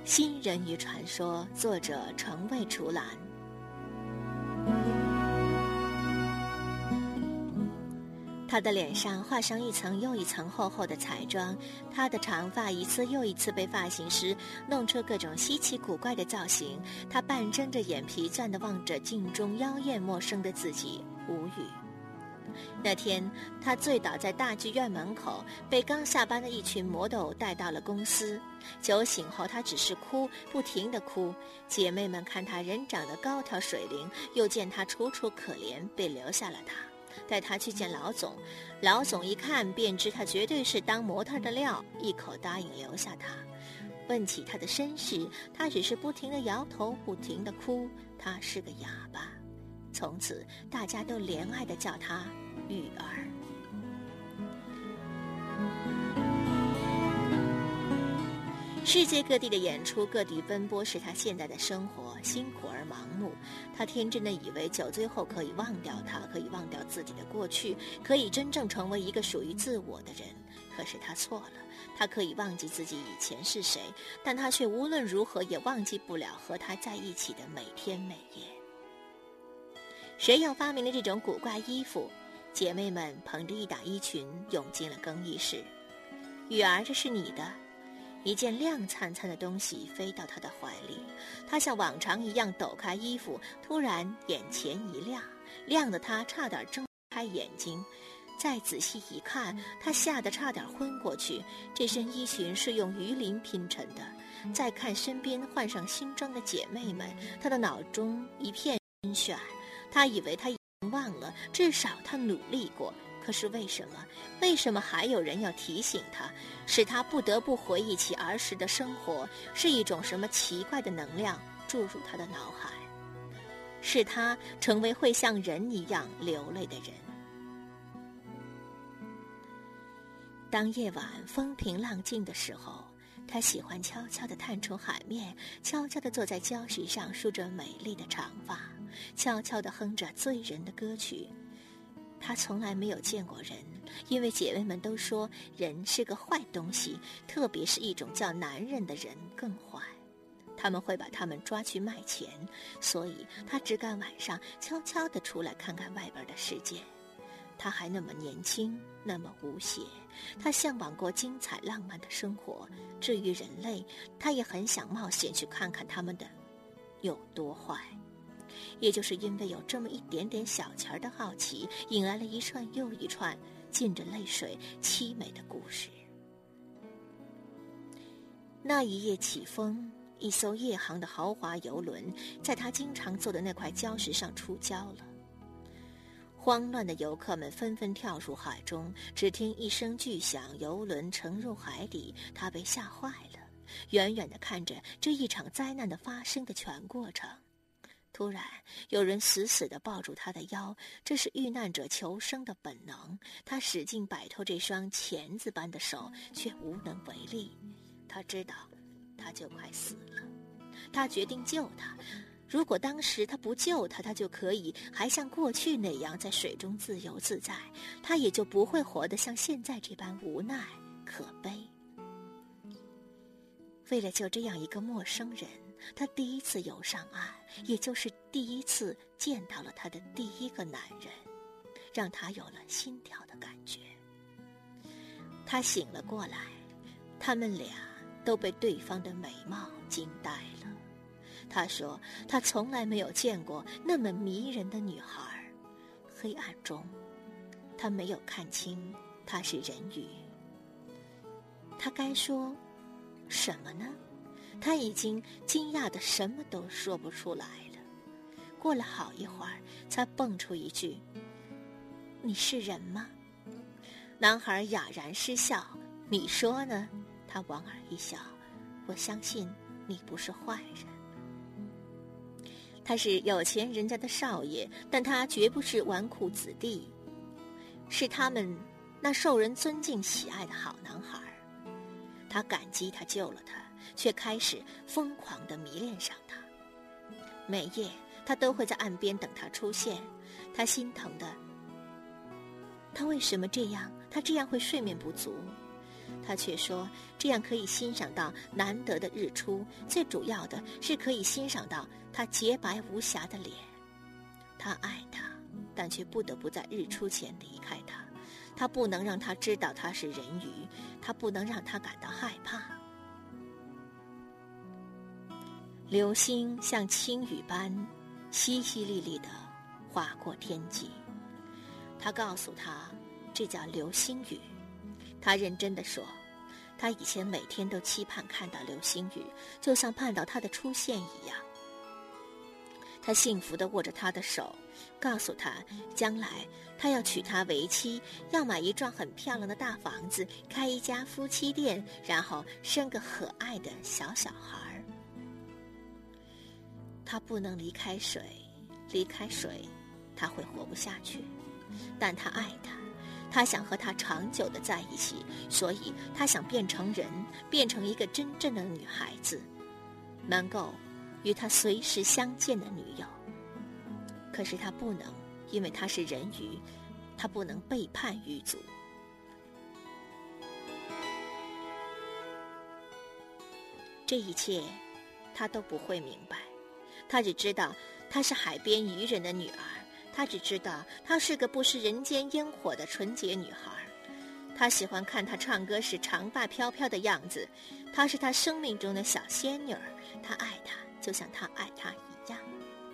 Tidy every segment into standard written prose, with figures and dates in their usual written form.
新人鱼传说，作者程卫竹兰。他的脸上画上一层又一层厚厚的彩妆，他的长发一次又一次被发型师弄出各种稀奇古怪的造型。他半睁着眼皮钻地望着镜中妖艳陌生的自己，无语。那天，他醉倒在大剧院门口，被刚下班的一群魔斗带到了公司。酒醒后，他只是哭，不停地哭。姐妹们看他人长得高挑水灵，又见他楚楚可怜，便留下了他，带他去见老总。老总一看便知他绝对是当模特的料，一口答应留下他。问起他的身世，他只是不停地摇头，不停地哭。他是个哑巴。从此，大家都怜爱地叫他玉儿。世界各地的演出，各地奔波是他现在的生活，辛苦而盲目。他天真的以为酒醉后可以忘掉他，可以忘掉自己的过去，可以真正成为一个属于自我的人。可是他错了，他可以忘记自己以前是谁，但他却无论如何也忘记不了和他在一起的每天每夜。谁又发明了这种古怪衣服？姐妹们捧着一打衣裙涌进了更衣室。雨儿，这是你的。一件亮灿灿的东西飞到他的怀里，他像往常一样抖开衣服，突然眼前一亮，亮得他差点睁开眼睛。再仔细一看，他吓得差点昏过去。这身衣裙是用鱼鳞拼成的。再看身边换上新装的姐妹们，他的脑中一片晕眩。他以为他已经忘了，至少他努力过。可是为什么还有人要提醒他，使他不得不回忆起儿时的生活？是一种什么奇怪的能量注入他的脑海，使他成为会像人一样流泪的人。当夜晚风平浪静的时候，他喜欢悄悄地探出海面，悄悄地坐在礁石上，梳着美丽的长发，悄悄地哼着醉人的歌曲。他从来没有见过人，因为姐妹们都说人是个坏东西，特别是一种叫男人的人更坏，他们会把他们抓去卖钱，所以他只敢晚上悄悄地出来看看外边的世界。他还那么年轻，那么无邪，他向往过精彩浪漫的生活。至于人类，他也很想冒险去看看他们的有多坏。也就是因为有这么一点点小钱的好奇，引来了一串又一串浸着泪水凄美的故事。那一夜起风，一艘夜航的豪华游轮在他经常坐的那块礁石上触礁了。慌乱的游客们纷纷跳入海中，只听一声巨响，游轮沉入海底。他被吓坏了，远远地看着这一场灾难的发生的全过程。突然，有人死死地抱住他的腰，这是遇难者求生的本能。他使劲摆脱这双钳子般的手，却无能为力。他知道，他就快死了。他决定救他。如果当时他不救他，他就可以还像过去那样在水中自由自在，他也就不会活得像现在这般无奈可悲。为了救这样一个陌生人，他第一次游上岸，也就是第一次见到了他的第一个男人，让他有了心跳的感觉。他醒了过来，他们俩都被对方的美貌惊呆了。他说他从来没有见过那么迷人的女孩。黑暗中，他没有看清她是人鱼。他该说什么呢？他已经惊讶得什么都说不出来了。过了好一会儿，才蹦出一句：“你是人吗？”男孩哑然失笑：“你说呢？”他莞尔一笑：“我相信你不是坏人。”他是有钱人家的少爷，但他绝不是纨绔子弟，是他们那受人尊敬喜爱的好男孩。他感激他救了他，却开始疯狂地迷恋上他。每夜他都会在岸边等他出现，他心疼的，他为什么这样？他这样会睡眠不足。 他却说这样可以欣赏到难得的日出，最主要的是可以欣赏到他洁白无瑕的脸。他爱他，但却不得不在日出前离开他。他不能让他知道他是人鱼，他不能让他感到害怕。流星像轻雨般淅淅沥沥地划过天际。他告诉他，这叫流星雨。他认真地说，他以前每天都期盼看到流星雨，就像盼到它的出现一样。他幸福地握着他的手，告诉他，将来他要娶她为妻，要买一幢很漂亮的大房子，开一家夫妻店，然后生个可爱的小孩。他不能离开水，离开水，他会活不下去。但他爱他，他想和他长久地在一起，所以他想变成人，变成一个真正的女孩子，能够与他随时相见的女友。可是他不能，因为他是人鱼，他不能背叛鱼族。这一切他都不会明白，他只知道她是海边渔人的女儿，他只知道她是个不食人间烟火的纯洁女孩。他喜欢看她唱歌时长发飘飘的样子，她是他生命中的小仙女儿，他爱她就像他爱她一样。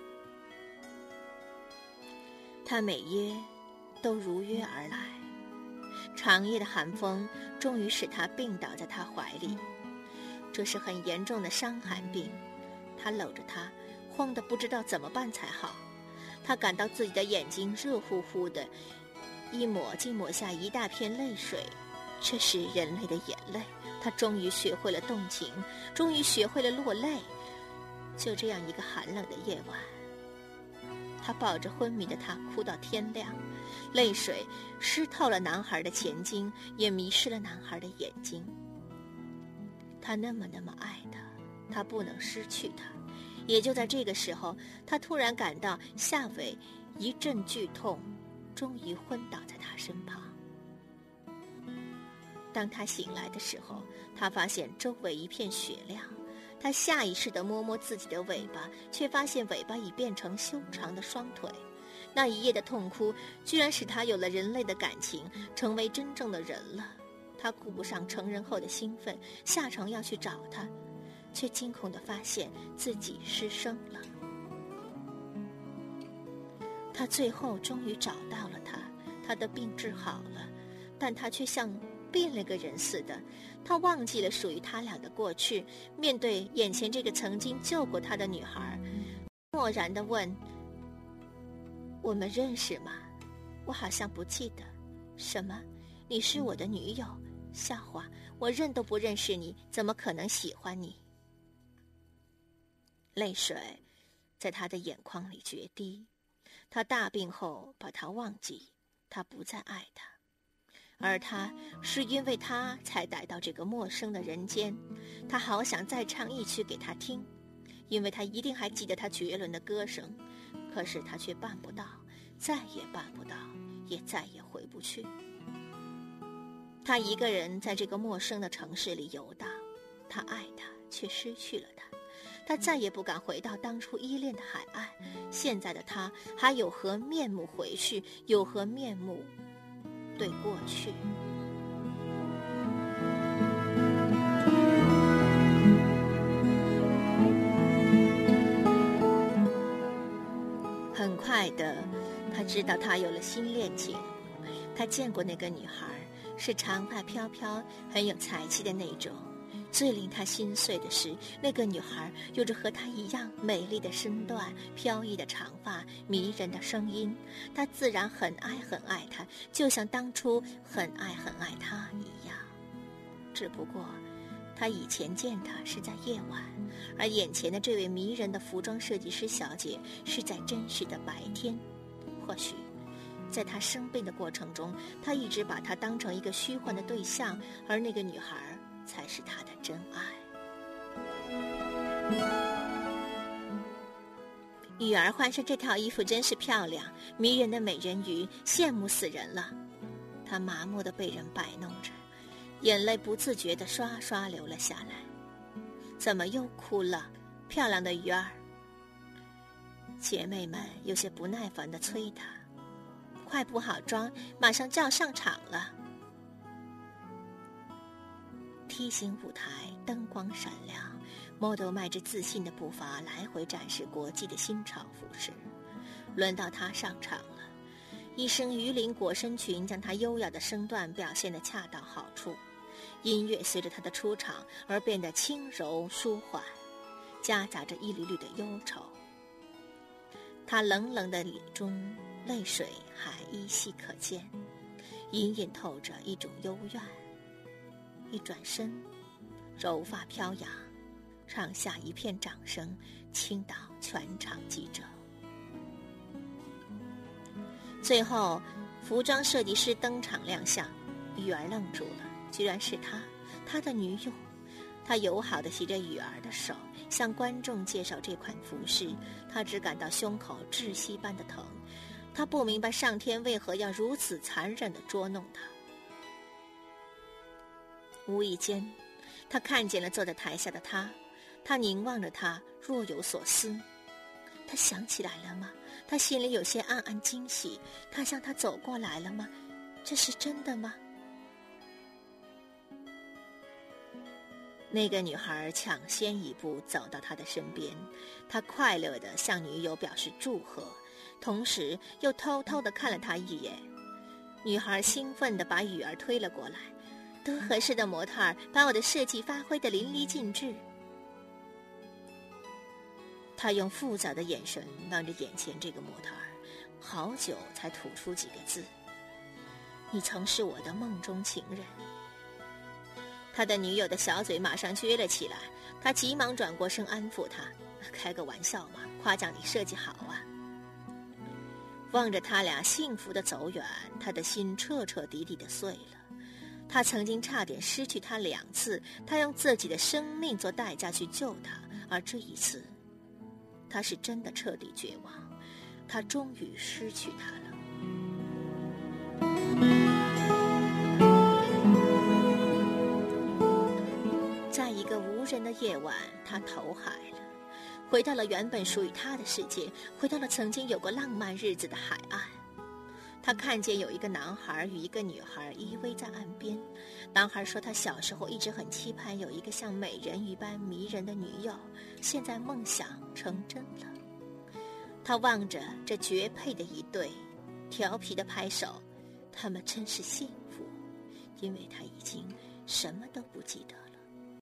他每夜都如约而来，长夜的寒风终于使他病倒在他怀里。这是很严重的伤寒病，他搂着她，慌得不知道怎么办才好。他感到自己的眼睛热乎乎的，一抹竟抹下一大片泪水。这是人类的眼泪，他终于学会了动情，终于学会了落泪。就这样一个寒冷的夜晚，他抱着昏迷的他哭到天亮，泪水湿透了男孩的前襟，也迷失了男孩的眼睛。他那么爱他，他不能失去他。也就在这个时候，他突然感到下尾一阵剧痛，终于昏倒在他身旁。当他醒来的时候，他发现周围一片雪亮。他下意识地摸摸自己的尾巴，却发现尾巴已变成修长的双腿。那一夜的痛哭居然使他有了人类的感情，成为真正的人了。他顾不上成人后的兴奋，下床要去找他，却惊恐地发现自己失声了。他最后终于找到了他，他的病治好了，但他却像变了个人似的。他忘记了属于他俩的过去，面对眼前这个曾经救过他的女孩，漠然地问，我们认识吗？我好像不记得。什么？你是我的女友？笑话，我认都不认识你，怎么可能喜欢你？泪水在他的眼眶里决堤。他大病后把他忘记，他不再爱他，而他是因为他才来到这个陌生的人间。他好想再唱一曲给他听，因为他一定还记得他绝伦的歌声，可是他却办不到，再也办不到，也再也回不去。他一个人在这个陌生的城市里游荡，他爱他，却失去了他。他再也不敢回到当初依恋的海岸。现在的他还有何面目回去？有何面目对过去？很快的，他知道他有了新恋情。他见过那个女孩，是长发飘飘，很有才气的那种。最令他心碎的是，那个女孩有着和他一样美丽的身段、飘逸的长发、迷人的声音。他自然很爱她，就像当初很爱她一样。只不过他以前见她是在夜晚，而眼前的这位迷人的服装设计师小姐是在真实的白天。或许在他生病的过程中，他一直把她当成一个虚幻的对象，而那个女孩才是他的真爱。雨儿换上这套衣服真是漂亮，迷人的美人鱼，羡慕死人了。她麻木地被人摆弄着， 眼泪不自觉地刷刷流了下来。怎么又哭了，漂亮的鱼儿？姐妹们有些不耐烦地催她，快补好妆，马上就要上场了。梯形舞台灯光闪亮，model 迈着自信的步伐来回展示国际的新潮服饰。轮到她上场了，一身鱼鳞裹身裙将她优雅的身段表现得恰到好处，音乐随着她的出场而变得轻柔舒缓，夹杂着一缕缕的忧愁。她冷冷的脸中泪水还依稀可见，隐隐透着一种幽怨。一转身，柔发飘扬，上下一片掌声倾倒全场记者。最后服装设计师登场亮相，雨儿愣住了，居然是他的女友。他友好地携着雨儿的手向观众介绍这款服饰，他只感到胸口窒息般的疼，他不明白上天为何要如此残忍地捉弄他。无意间他看见了坐在台下的他凝望着他，若有所思。他想起来了吗？他心里有些暗暗惊喜，他向他走过来了吗？这是真的吗？那个女孩抢先一步走到他的身边，他快乐地向女友表示祝贺，同时又偷偷地看了他一眼。女孩兴奋地把雨儿推了过来，多合适的模特儿，把我的设计发挥得淋漓尽致。他用复杂的眼神望着眼前这个模特儿，好久才吐出几个字：你曾是我的梦中情人。他的女友的小嘴马上撅了起来，他急忙转过身安抚她：开个玩笑嘛，夸奖你设计好啊。望着他俩幸福的走远，他的心彻彻底底的碎了。他曾经差点失去他2次，他用自己的生命做代价去救他，而这一次他是真的彻底绝望，他终于失去他了。在一个无人的夜晚，他投海了，回到了原本属于他的世界，回到了曾经有过浪漫日子的海岸。他看见有一个男孩与一个女孩依偎在岸边，男孩说他小时候一直很期盼有一个像美人鱼般迷人的女友，现在梦想成真了。他望着这绝配的一对，调皮的拍手，他们真是幸福，因为他已经什么都不记得了。